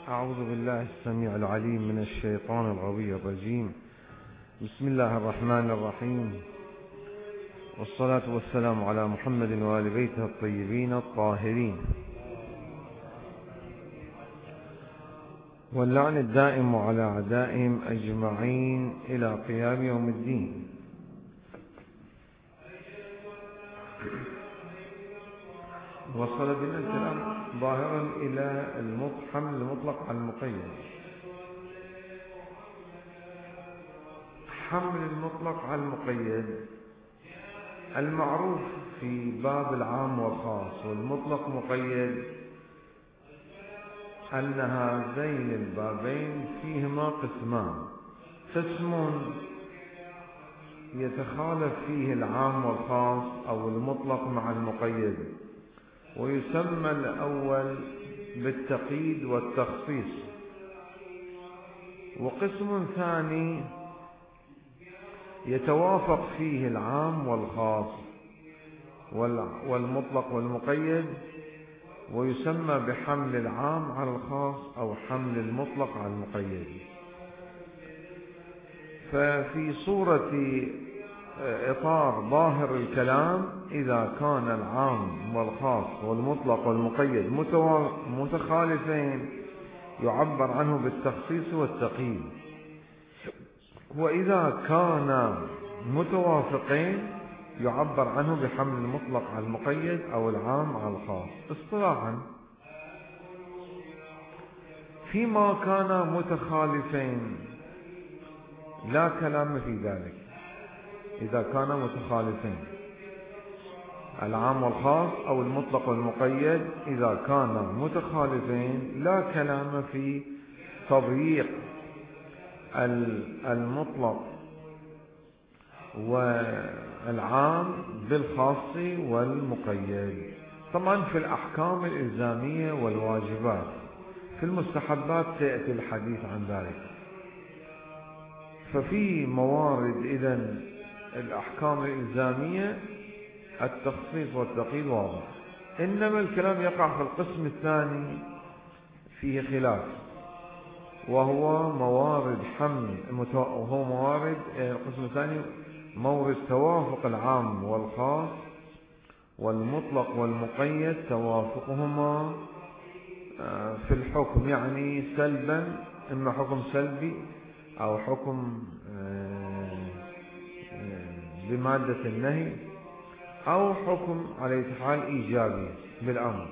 أعوذ بالله السميع العليم من الشيطان الغوي الرجيم. بسم الله الرحمن الرحيم، والصلاة والسلام على محمد وآل بيته الطيبين الطاهرين، واللعن الدائم على أعدائهم أجمعين إلى قيام يوم الدين. وصل بنا الكلام ظاهرا إلى حمل المطلق على المقيد. حمل المطلق على المقيد المعروف في باب العام والخاص والمطلق مقيد أن هذين البابين فيهما قسمان: قسم يتخالف فيه العام والخاص أو المطلق مع المقيد، ويسمى الأول بالتقييد والتخصيص، وقسم ثاني يتوافق فيه العام والخاص والمطلق والمقيد، ويسمى بحمل العام على الخاص أو حمل المطلق على المقيد. ففي صورة إطار ظاهر الكلام، إذا كان العام والخاص والمطلق والمقيد متخالفين يعبر عنه بالتخصيص والتقييد، وإذا كان متوافقين يعبر عنه بحمل المطلق على المقيد أو العام على الخاص. اصطلاحا، فيما كان متخالفين لا كلام في ذلك. إذا كان متخالفين العام والخاص أو المطلق والمقيد، إذا كان متخالفين لا كلام في تضييق المطلق والعام بالخاص والمقيد. طبعا في الأحكام الإلزامية والواجبات، في المستحبات سيأتي الحديث عن ذلك. ففي موارد إذن الأحكام الإلزامية التخصيص والتقييد واضح، إنما الكلام يقع في القسم الثاني فيه خلاف، وهو موارد القسم الثاني مورد توافق العام والخاص والمطلق والمقيد، توافقهما في الحكم، يعني سلبا، إما حكم سلبي أو حكم بمادة النهي، أو حكم على حال إيجابي بالأمر.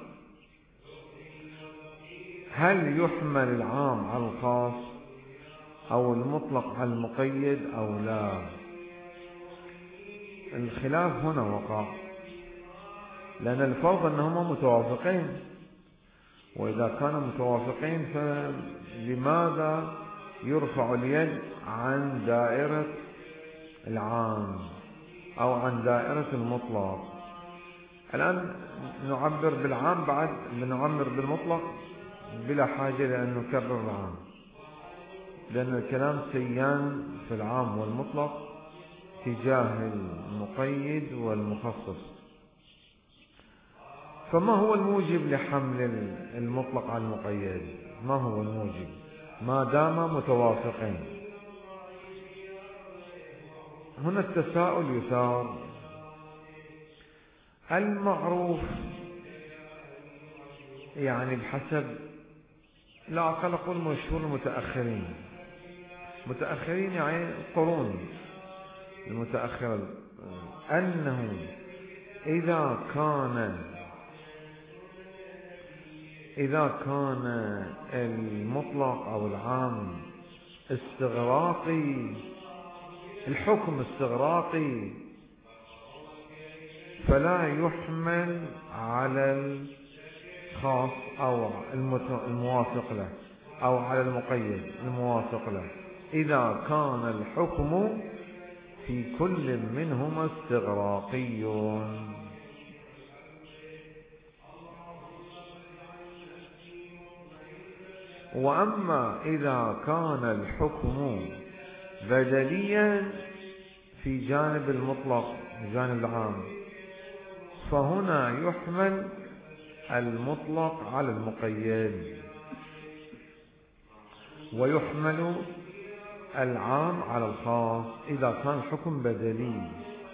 هل يحمل العام على الخاص أو المطلق على المقيد أو لا؟ الخلاف هنا وقع، لأن الفرض أنهما متوافقين، وإذا كانوا متوافقين فلماذا يرفع اليد عن دائرة العام أو عن دائرة المطلق؟ الآن نعبر بالعام، بعد نعمر بالمطلق بلا حاجة لأن نكرر العام، لأن الكلام سيان في العام والمطلق تجاه المقيد والمخصص. فما هو الموجب لحمل المطلق على المقيد؟ ما هو الموجب ما دام متوافقين؟ هنا التساؤل يثار. المعروف يعني بحسب، لا أقل أقول مشهور المتأخرين يعني القرون المتأخرة، أنه إذا كان المطلق أو العام استغراقي، الحكم استغراقي، فلا يحمل على الخاص أو الموافق له، أو على المقيد الموافق له، إذا كان الحكم في كل منهما استغراقي. وأما إذا كان الحكم بدليا في جانب المطلق جانب العام، فهنا يحمل المطلق على المقيد. ويحمل العام على الخاص إذا كان الحكم بدلي.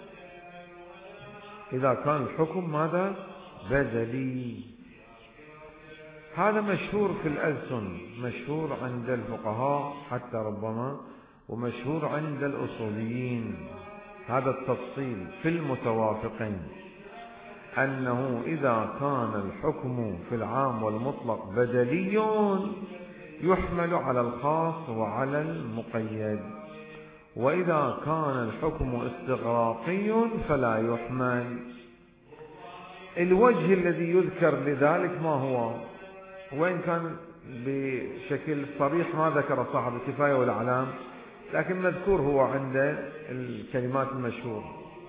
إذا كان الحكم ماذا؟ بدلي. هذا مشهور في الألسن، مشهور عند الفقهاء حتى ربما، ومشهور عند الأصوليين. هذا التفصيل في المتوافقين، أنه إذا كان الحكم في العام والمطلق بدلي يحمل على الخاص وعلى المقيد، وإذا كان الحكم استغراقي فلا يحمل. الوجه الذي يذكر لذلك ما هو؟ وإن كان بشكل صريح ما ذكر صاحب الكفاية والأعلام، لكن مذكور هو عند الكلمات المشهورة.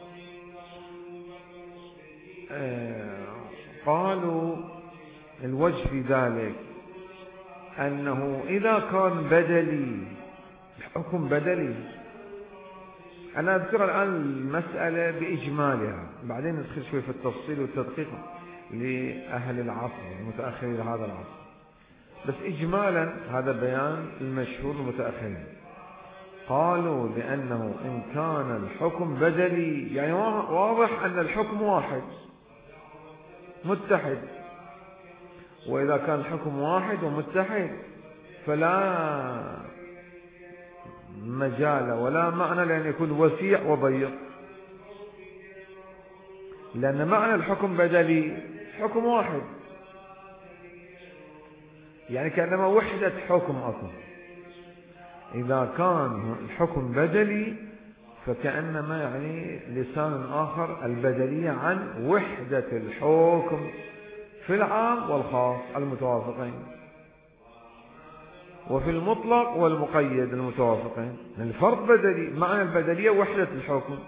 قالوا الوجه في ذلك أنه إذا كان بدلي، الحكم بدلي. أنا أذكر الآن المسألة بإجمالها، بعدين ندخل شوي في التفصيل والتدقيق لأهل العصر المتأخرين لهذا العصر، بس إجمالا هذا بيان المشهور المتأخرين. قالوا بأنه إن كان الحكم بدلي، يعني واضح أن الحكم واحد متحد، وإذا كان الحكم واحد ومتحد فلا مجال ولا معنى لأن يكون وسيع وضيق، لأن معنى الحكم بدلي حكم واحد، يعني كأنما وحدة حكم أصلا. إذا كان الحكم بدلي فكأنما يعني لسان آخر البدلية عن وحدة الحكم في العام والخاص المتوافقين، وفي المطلق والمقيد المتوافقين. الفرق بدلي، معنى البدلية وحدة الحكم،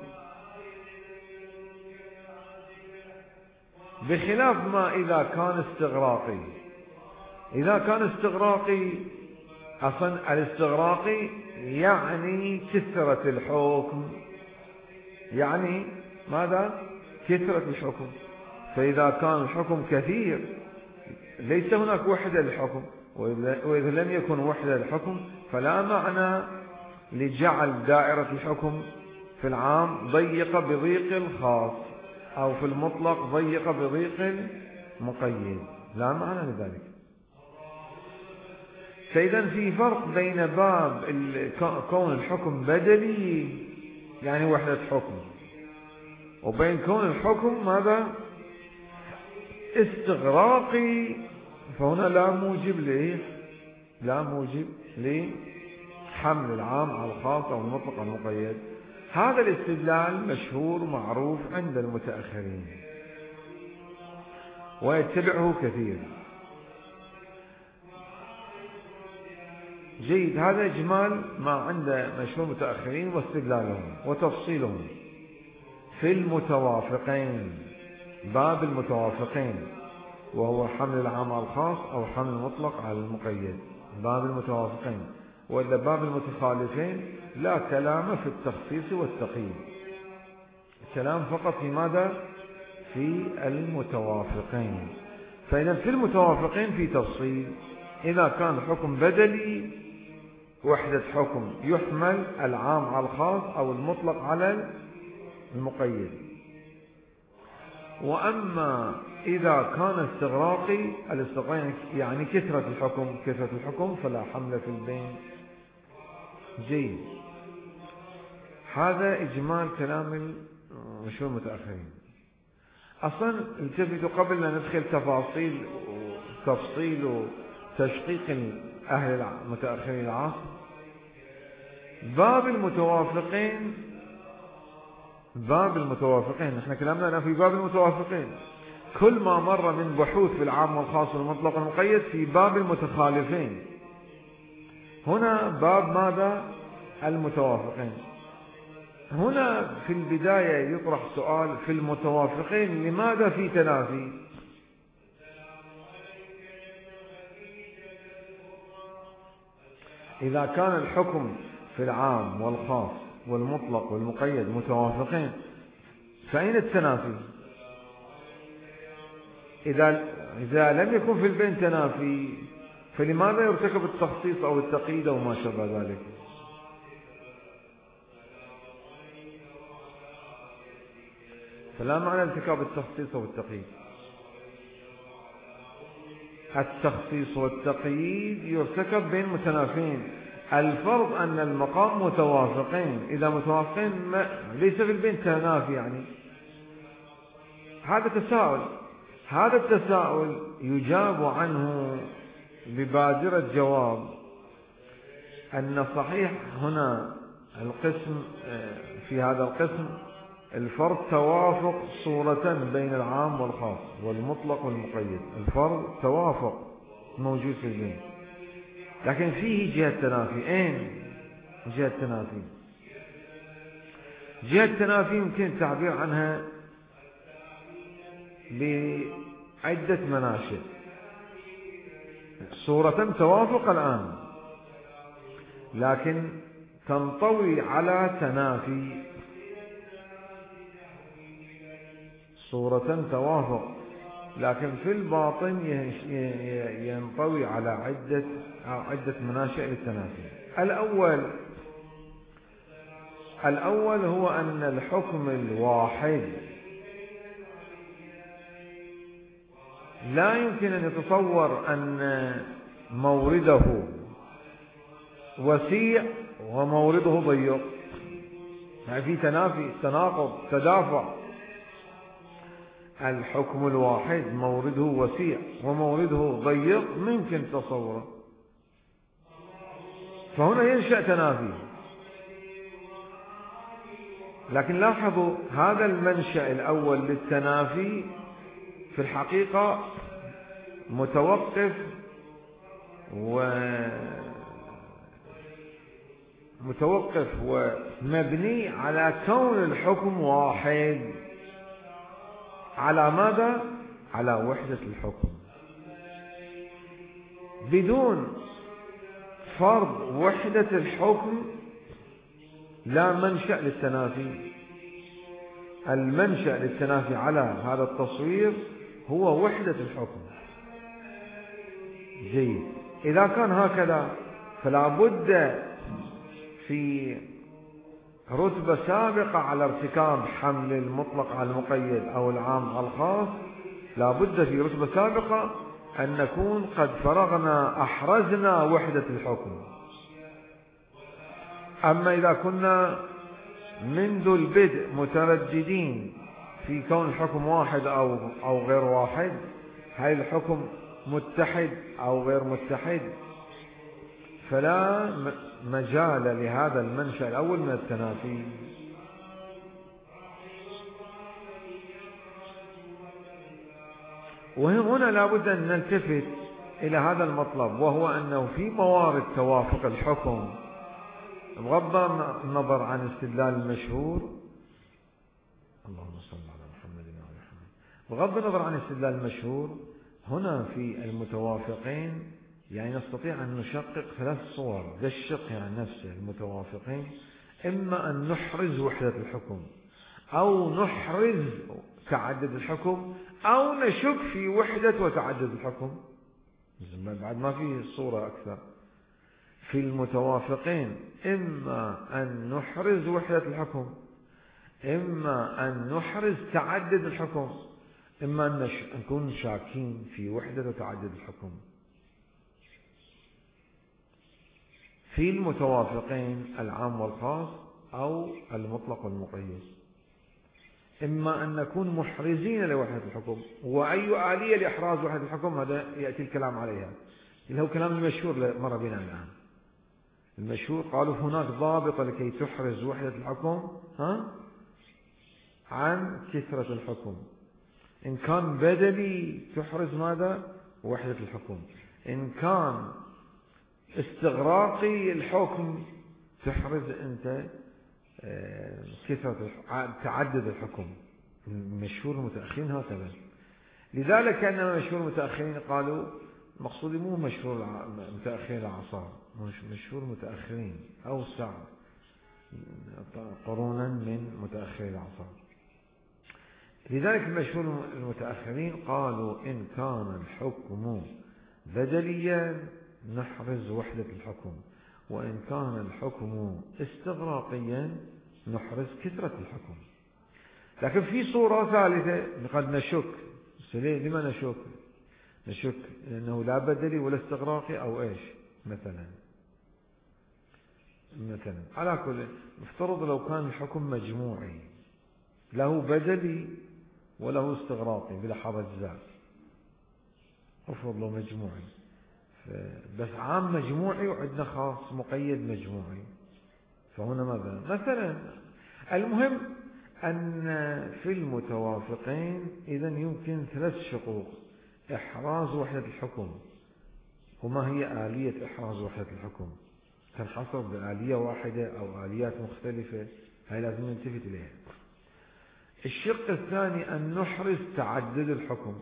بخلاف ما إذا كان استغراقي. إذا كان استغراقي، أصلا الاستغراقي يعني كثرة الحكم، يعني ماذا؟ كثرة الحكم. فإذا كان الحكم كثير ليس هناك وحدة للحكم، وإذا لم يكن وحدة للحكم فلا معنى لجعل دائرة الحكم في العام ضيقة بضيق الخاص، أو في المطلق ضيقة بضيق المقيد، لا معنى لذلك. فإذا في فرق بين باب كون الحكم بدلي يعني وحدة حكم، وبين كون الحكم ماذا؟ استغراقي، فهنا لا موجب لحمل العام على الخاص أو المطلق على المقيد. هذا الاستدلال مشهور معروف عند المتأخرين ويتبعه كثير. جيد، هذا إجمال ما عند مشهور المتأخرين واستدلالهم وتفصيلهم في المتوافقين، باب المتوافقين، وهو حمل العام على الخاص أو حمل المطلق على المقيد، باب المتوافقين. وإذا باب المتخالفين لا كلام في التخصيص والتقييد، الكلام فقط في ماذا؟ في المتوافقين. فإذا في المتوافقين في تفصيل. إذا كان الحكم بدلي وحدة حكم يحمل العام على الخاص أو المطلق على المقيد. وأما إذا كان استغراقي، الاستغراق يعني كثرة الحكم فلا حمل في البين. جيد، هذا إجمال كلام المشهور المتأخرين. أصلا التفتوا قبل أن ندخل تفصيل وتشقيق أهل المتأخرين العصر، باب المتوافقين نحن كلامنا في باب المتوافقين. كل ما مر من بحوث في العام والخاص والمطلق والمقيد في باب المتخالفين. هنا باب ماذا؟ المتوافقين. هنا في البداية يطرح سؤال في المتوافقين لماذا في تنافي؟ إذا كان الحكم في العام والخاص والمطلق والمقيد متوافقين فأين التنافي؟ إذا لم يكن في البين تنافي فلماذا يرتكب التخصيص أو التقييد أو ما شابه ذلك؟ فلا معنى ارتكاب التخصيص أو التقييد. التخصيص والتقييد يرتكب بين متنافين. الفرض أن المقام متوافقين، إذا متوافقين ليس في البين تنافي يعني. هذا تساؤل، هذا التساؤل يجاب عنه ببادرة جواب أن صحيح هنا القسم، في هذا القسم الفرض توافق صورة بين العام والخاص والمطلق والمقيد. الفرض توافق موجود في البين، لكن فيه جهة تنافي. أين جهة تنافي؟ جهة تنافي يمكن التعبير عنها بعدة مناشئ. صورة توافق الآن، لكن تنطوي على تنافي. صورة توافق لكن في الباطن ينطوي على عدة مناشئ للتنافي. الأول هو أن الحكم الواحد لا يمكن أن يتصور أن مورده وسيع ومورده ضيق، يعني في تنافي، تناقض، تدافع. الحكم الواحد مورده وسيع ومورده ضيق ممكن تصوره، فهنا ينشأ تنافي. لكن لاحظوا هذا المنشأ الأول للتنافي في الحقيقة متوقف ومبني على كون الحكم واحد. على ماذا؟ على وحدة الحكم. بدون فرض وحدة الحكم لا منشأ للتنافي. المنشأ للتنافي على هذا التصوير هو وحدة الحكم. جيد، إذا كان هكذا فلا بد في رتبة سابقة على ارتكاب حمل المطلق على المقيد أو العام على الخاص، لا بد في رتبة سابقة أن نكون قد فرغنا، أحرزنا وحدة الحكم. أما إذا كنا منذ البدء مترددين في كون الحكم واحد أو غير واحد، هل الحكم متحد أو غير متحد، فلا مجال لهذا المنشأ الأول من التنافي. وهنا لا بد أن نلتفت إلى هذا المطلب، وهو أنه في موارد توافق الحكم بغض النظر عن استدلال المشهور، اللهم صل على محمد وعلى محمد، بغض النظر عن استدلال المشهور، هنا في المتوافقين يعني نستطيع أن نشقق ثلاث صور. ذا الشق يعني نفسه المتوافقين، إما أن نحرز وحدة الحكم، أو نحرز تعدد الحكم، أو نشك في وحدة وتعدد الحكم. بعد ما في صورة أكثر. في المتوافقين إما أن نحرز وحدة الحكم، إما أن نحرز تعدد الحكم، إما أن نكون شاكين في وحدة وتعدد الحكم. في المتوافقين العام والخاص أو المطلق والمقيد، إما أن نكون محرزين لوحدة الحكم. وأي آلية لإحراز وحدة الحكم هذا يأتي الكلام عليها، اللي هو كلام المشهور مر بنا الآن. المشهور قالوا هناك ضابط لكي تحرز وحدة الحكم عن كثرة الحكم. إن كان بدلي تحرز ماذا؟ وحدة الحكم. إن كان استغراقي الحكم تحرز أنت كثرة تعدد الحكم. مشهور المتأخرين هكذا. لذلك كان مشهور المتأخرين قالوا، مقصودي مو مشهور متأخرين العصار، مشهور متأخرين أوسع قرونا من متأخرين العصار. لذلك المشهور المتأخرين قالوا إن كان الحكم بدليا نحرز وحدة الحكم، وإن كان الحكم استغراقيا نحرز كثرة الحكم. لكن في صورة ثالثة قد نشك. لما نشك؟ نشك لأنه لا بدلي ولا استغراقي أو إيش مثلا على كل افترض لو كان الحكم مجموعي له بدلي وله استغراقي بلا حرج ذاك، افرض له مجموعي بس عام مجموعي وعندنا خاص مقيد مجموعي، فهنا ماذا مثلا؟ المهم أن في المتوافقين إذا يمكن 3 شقوق: إحراز وحدة الحكم. وما هي آلية إحراز وحدة الحكم؟ تنحصر بآلية واحدة أو آليات مختلفة؟ هاي لازم نلتفت إليها. الشق الثاني أن نحرز تعدد الحكم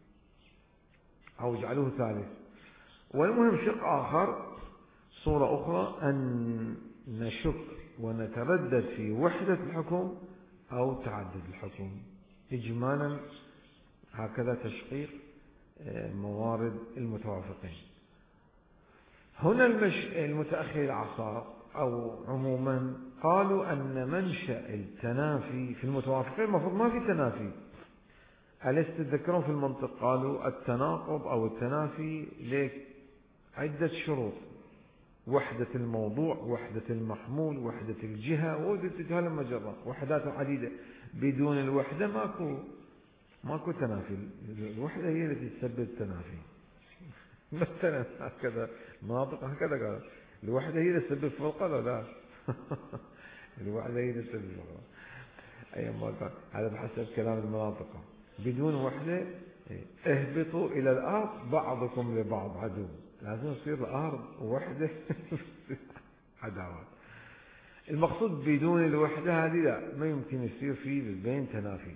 أو اجعله ثالث. والمهم شق آخر، صورة أخرى، أن نشك ونتردد في وحدة الحكم أو تعدد الحكم. إجمالا هكذا تشقيق موارد المتوافقين. هنا المتأخر العصار أو عموما قالوا أن منشأ التنافي في المتوافقين المفروض ما في تنافي. أليس تتذكرون في المنطق قالوا التناقض أو التنافي لك عدة شروط: وحدة الموضوع، وحدة المحمول، وحدة الجهة، وحدة المجرة، وحدات عديدة. بدون الوحدة ماكو تنافي. الوحدة هي التي تسبب التنافي. مثلا هكذا مناطق هكذا قال الوحدة هي اللي تسبب فرقة ولا لا؟ الوحدة هي اللي تسبب فرقة. أي مرة هذا بحسب كلام المناطق. بدون وحدة اهبطوا إلى الأرض بعضكم لبعض عدو. لازم يصير الأرض وحدة عداوات. المقصود بدون الوحدة هذه لا، ما يمكن يصير في بين تنافي.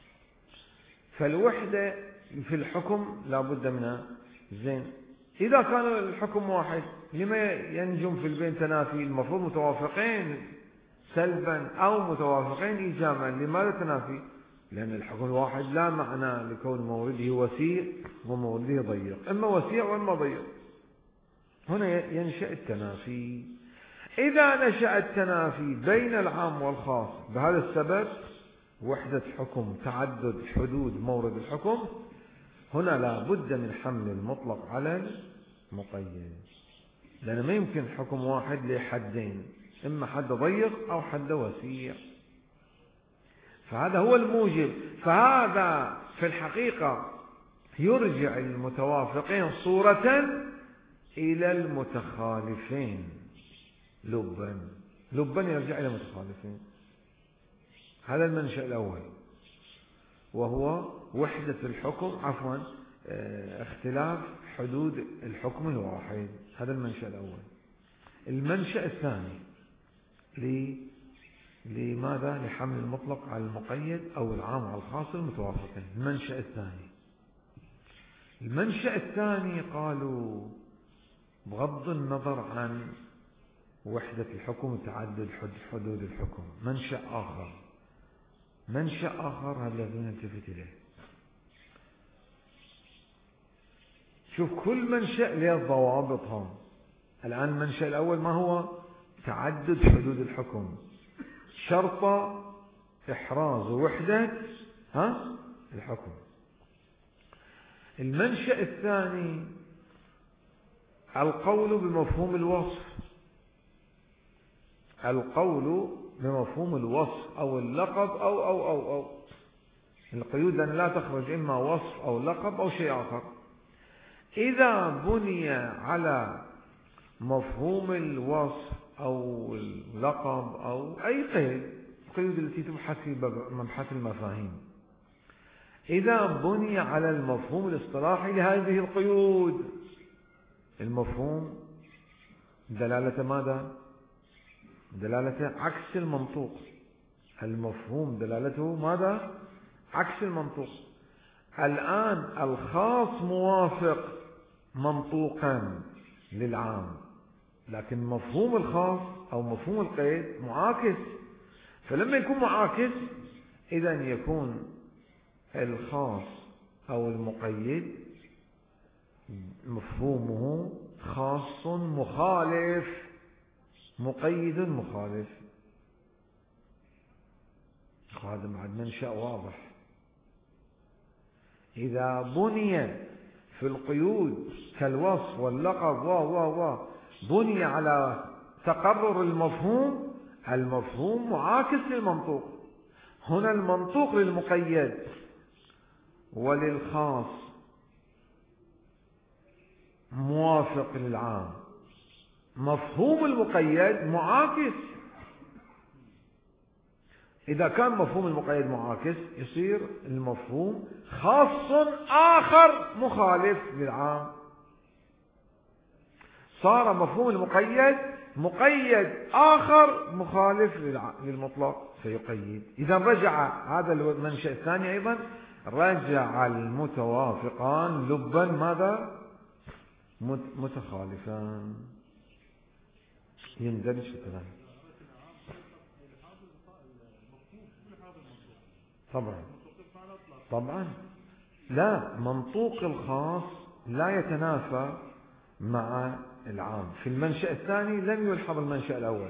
فالوحدة في الحكم لا بد منها. زين، إذا كان الحكم واحد لما ينجم في البين تنافي؟ المفروض متوافقين سلبا أو متوافقين إيجابا. لماذا تنافي؟ لأن الحكم الواحد لا معنى لكون مورده وسيع ومورده ضيق، إما وسيع وإما ضيق. هنا ينشأ التنافي. إذا نشأ التنافي بين العام والخاص بهذا السبب، وحدة حكم، تعدد حدود مورد الحكم، هنا لا بد من حمل المطلق على المقيد، لأن ما يمكن حكم واحد لحدين، إما حد ضيق أو حد وسيع. فهذا هو الموجب. فهذا في الحقيقة يرجع المتوافقين صورة إلى المتخالفين لبا يرجع إلى المتخالفين. هذا المنشأ الأول، وهو وحدة الحكم، اختلاف حدود الحكم الواحد. هذا المنشأ الأول. المنشأ الثاني لماذا؟ لحمل المطلق على المقيد أو العام على الخاص المتوافقين. المنشأ الثاني قالوا بغض النظر عن وحدة الحكم وتعدد حدود الحكم، منشأ آخر هذا لازم نلتفت إليه. شوف كل منشأ له ضوابطها. الآن المنشأ الأول ما هو؟ تعدد حدود الحكم، شرط إحراز وحدة الحكم. المنشأ الثاني القول بمفهوم الوصف أو اللقب أو القيود، أن لا تخرج إما وصف أو لقب أو شيء آخر. إذا بني على مفهوم الوصف أو اللقب أو أي قيود التي تبحث في مبحث المفاهيم، إذا بني على المفهوم الاصطلاحي لهذه القيود، المفهوم دلالة ماذا؟ دلالة عكس المنطوق. المفهوم دلالته ماذا؟ عكس المنطوق. الآن الخاص موافق منطوقا للعام، لكن مفهوم الخاص أو مفهوم القيد معاكس. فلما يكون معاكس إذن يكون الخاص أو المقيد مفهومه خاص مخالف، مقيد مخالف. هذا بعد منشأ واضح. إذا بني في القيود كالوصف واللقب بني على تقرر المفهوم، المفهوم معاكس للمنطوق. هنا المنطوق للمقيد وللخاص موافق للعام، مفهوم المقيد معاكس. إذا كان مفهوم المقيد معاكس يصير المفهوم خاص آخر مخالف للعام. صار مفهوم المقيد مقيد آخر مخالف للمطلق فيقيد. إذا رجع هذا المنشأ الثاني أيضا، رجع المتوافقان لبا ماذا؟ متخالفان. يندرج في الكلام. طبعا لا، منطوق الخاص لا يتنافى مع العام. في المنشأ الثاني لم يلحظ المنشأ الأول.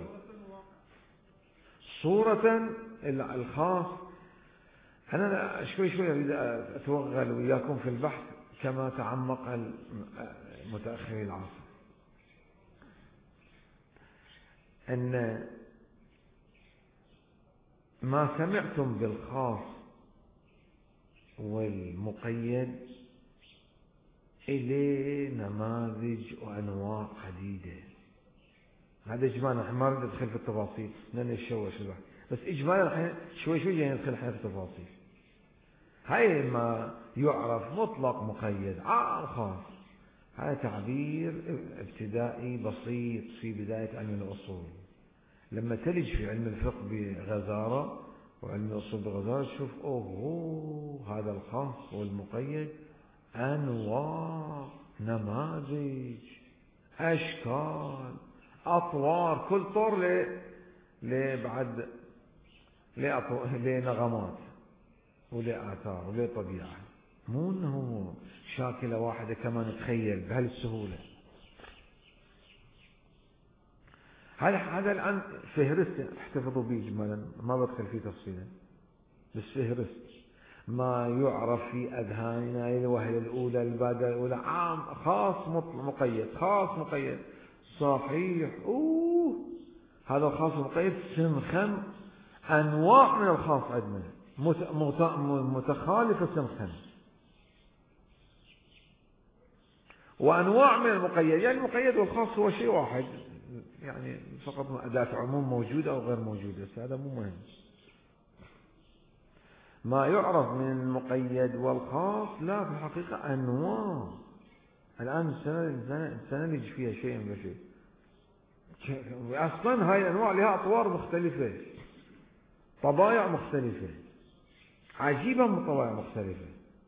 صورة الخاص، أنا شوي أريد أتوغل وياكم في البحث كما تعمق المتأخرين العصر. أن ما سمعتم بالخاص والمقيد إليه نماذج وأنواع عديدة. هذا إجمالا، ما أريد أدخل في التفاصيل لأن يشوش الواحد، بس إجمالا شوي ندخل في التفاصيل. هاي ما يعرف مطلق مقيد عام خاص، هذا تعبير ابتدائي بسيط في بداية علم الأصول. لما تلج في علم الفقه بغزارة وعلم الأصول بغزارة تشوف هذا الخاص والمقيد أنواع، نماذج، أشكال، أطوار، كل طور بعد لنغمات ولآثار ولطبيعة، مو انه شاكلة واحدة كما نتخيل بهالسهولة. هذا الآن فهرست احتفظوا به إجمالا، ما بدخل فيه تفصيلا، بس فهرست ما يعرف في أذهاننا الوهلة الأولى البادرة الأولى عام خاص مقيد، خاص مقيد. صحيح، هذا الخاص المقيد سنخم أنواع من الخاص عندنا متخالفة سنخم، وأنواع من المقيد. يعني المقيد والخاص هو شيء واحد، يعني فقط أداة عموم موجودة أو غير موجودة، بس هذا مو مهم. ما يعرف من المقيد والخاص لا، في الحقيقة أنواع. الآن سنلج فيها شيء من شيء. أصلا هاي الأنواع لها أطوار مختلفة، طبائع مختلفة، عجيبة من طبائع مختلفة.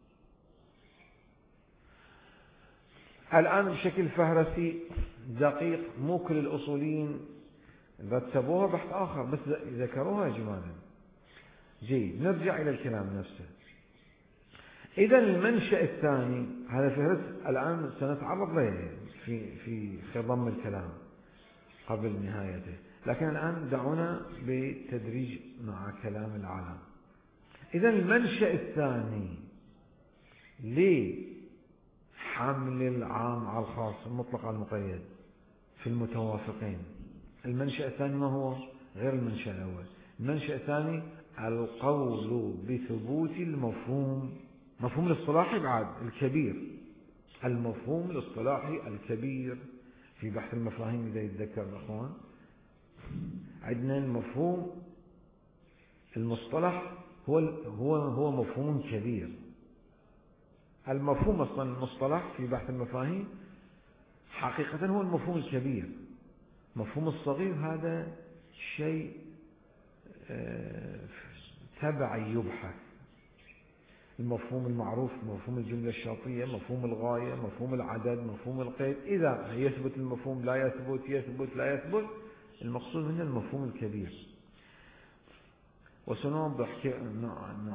الآن بشكل فهرسي دقيق، مو كل الأصوليين رتبوها بحث آخر، بس ذكروها إجمالا. جيد، نرجع إلى الكلام نفسه. إذا المنشأ الثاني هذا فهرس الآن سنتعرض له في خضم الكلام قبل نهايته، لكن الآن دعونا بالتدريج مع كلام العالم. إذا المنشأ الثاني لحمل العام على الخاص المطلق على المقيد في المتوافقين، المنشأ الثاني ما هو؟ غير المنشأ الأول. المنشأ الثاني القول بثبوت المفهوم، مفهوم الاصطلاحي بعد الكبير، المفهوم الاصطلاحي الكبير. في بحث المفاهيم إذا يتذكر الأخوان عندنا المفهوم المصطلح هو مفهوم كبير. المفهوم أصلا المصطلح في بحث المفاهيم حقيقة هو المفهوم الكبير. مفهوم الصغير هذا شيء تبعي يبحث. المفهوم المعروف، مفهوم الجملة الشرطية، مفهوم الغاية، مفهوم العدد، مفهوم القيد، إذا يثبت المفهوم لا يثبت لا يثبت، المقصود منه المفهوم الكبير. وسنوضح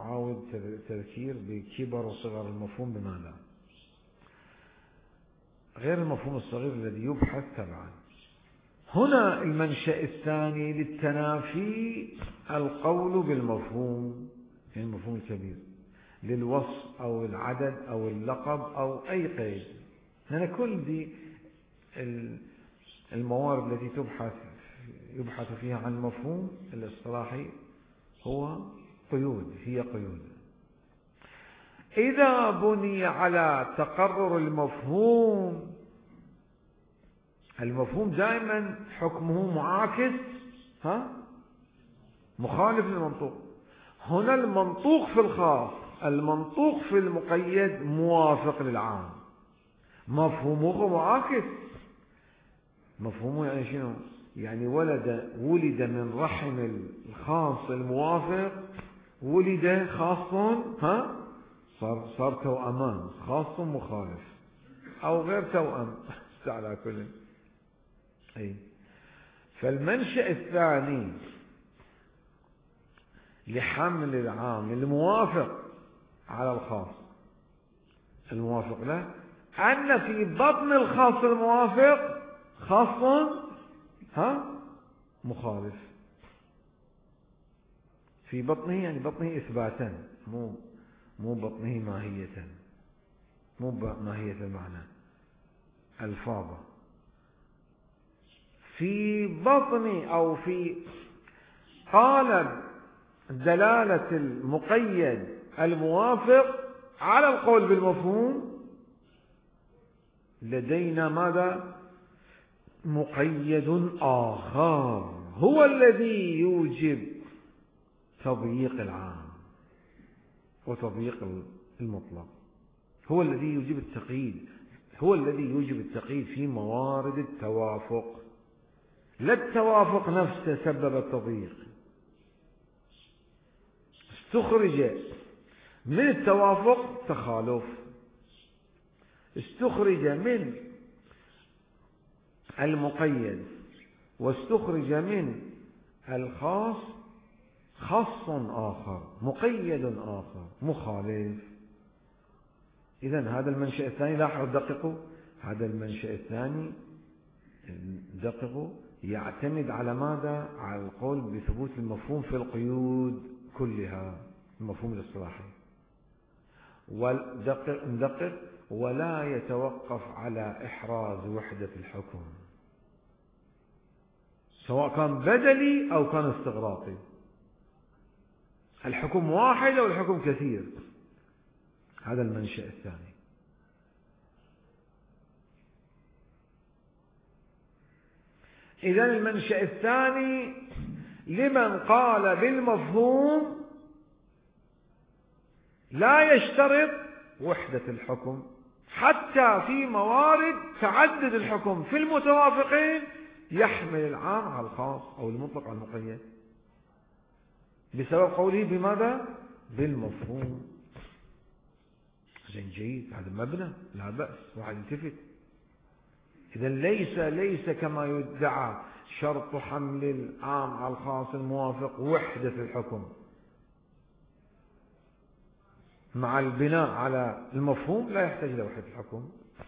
نعاود تذكير بكبر وصغر المفهوم بماذا. غير المفهوم الصغير الذي يبحث تبعا. هنا المنشأ الثاني للتنافي القول بالمفهوم، يعني المفهوم الكبير، للوصف أو العدد أو اللقب أو أي قيد. هنا كل دي الموارد التي يبحث فيها عن المفهوم الاصطلاحي هو قيود، هي قيود. إذا بني على تقرر المفهوم دائما حكمه معاكس مخالف للمنطوق. هنا المنطوق في الخاص، المنطوق في المقيد موافق للعام، مفهومه معاكس. مفهومه يعني شنو؟ يعني ولد من رحم الخاص الموافق ولد خاص صار توأمان، خاص مخالف أو غير توأم على كل. فالمنشأ الثاني لحمل العام الموافق على الخاص الموافق له أن في بطن الخاص الموافق خاص مخالف. في بطنه يعني بطنه إثباتا، مو بطنه ماهية، مو ماهية المعنى الفاظة. في بطن أو في قالب دلالة المقيد الموافق على القول بالمفهوم لدينا ماذا؟ مقيد آخر هو الذي يوجب تضييق العام وتضييق المطلق، هو الذي يوجب التقييد، هو الذي يوجب التقييد في موارد التوافق. لا التوافق نفسه سبب التضييق، استخرج من التوافق تخالف، استخرج من المقيد واستخرج من الخاص خاص آخر مقيد آخر مخالف. إذن هذا المنشأ الثاني، لاحظوا دققوا، هذا المنشأ الثاني دققوا يعتمد على ماذا؟ على القول بثبوت المفهوم في القيود كلها، المفهوم الاصطلاحي. ندقق ولا يتوقف على إحراز وحدة الحكم، سواء كان بدلي أو كان استغراقي، الحكم واحد أو الحكم كثير. هذا المنشأ الثاني. إذن المنشأ الثاني لمن قال بالمفهوم لا يشترط وحدة الحكم، حتى في موارد تعدد الحكم في المتوافقين يحمل العام على الخاص أو المطلق على المقيد بسبب قوله بماذا؟ بالمفهوم. زين، جيد، هذا مبنى لا بأس، واحد يلتفت. إذن ليس كما يدعى شرط حمل العام على الخاص الموافق وحدة الحكم، مع البناء على المفهوم لا يحتاج إلى وحدة الحكم.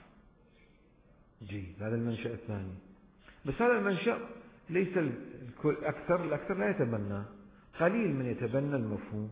جيد، هذا المنشأ الثاني. بس هذا المنشأ ليس الأكثر لا يتبنى، قليل من يتبنى المفهوم.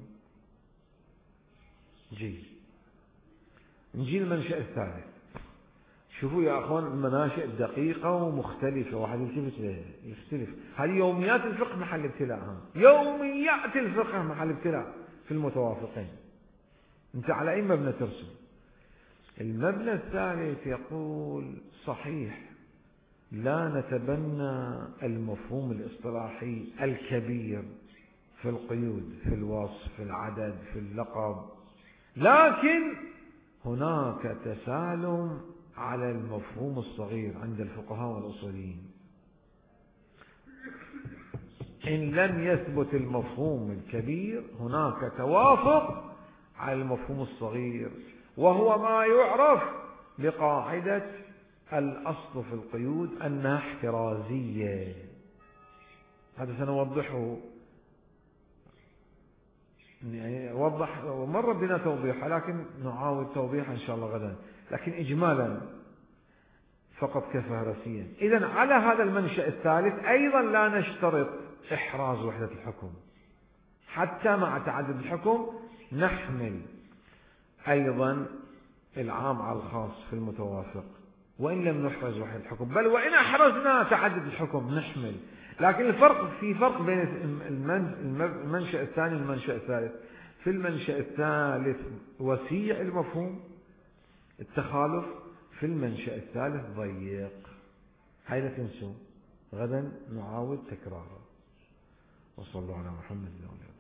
جيد، نجي المنشأ الثالث. شوفوا يا أخوان، المناشئ دقيقة ومختلفة، واحد يختلف. هذه يوميات الفقه محل ابتلاء، يوميات الفقه محل ابتلاء في المتوافقين. انت على أي مبنى ترسم؟ المبنى الثالث يقول صحيح لا نتبنى المفهوم الاصطلاحي الكبير في القيود، في الوصف، في العدد، في اللقب، لكن هناك تسالم على المفهوم الصغير عند الفقهاء والأصوليين. إن لم يثبت المفهوم الكبير هناك توافق على المفهوم الصغير، وهو ما يعرف بقاعدة الأصل في القيود أنها احترازية. هذا سنوضحه، يعني مر بنا توضيحه، لكن نعاود توضيحه إن شاء الله غدا. لكن إجمالا فقط كفهرسيا. إذن على هذا المنشأ الثالث أيضا لا نشترط إحراز وحدة الحكم، حتى مع تعدد الحكم نحمل أيضا العام على الخاص في المتوافق، وإن لم نحرز وحدة الحكم، بل وإن أحرزنا تعدد الحكم نحمل. لكن في فرق بين المنشأ الثاني والمنشأ الثالث. في المنشأ الثالث وسيع المفهوم التخالف، في المنشأ الثالث ضيق. هاي لا تنسوا، غدا نعاود تكراره. وصلوا على محمد.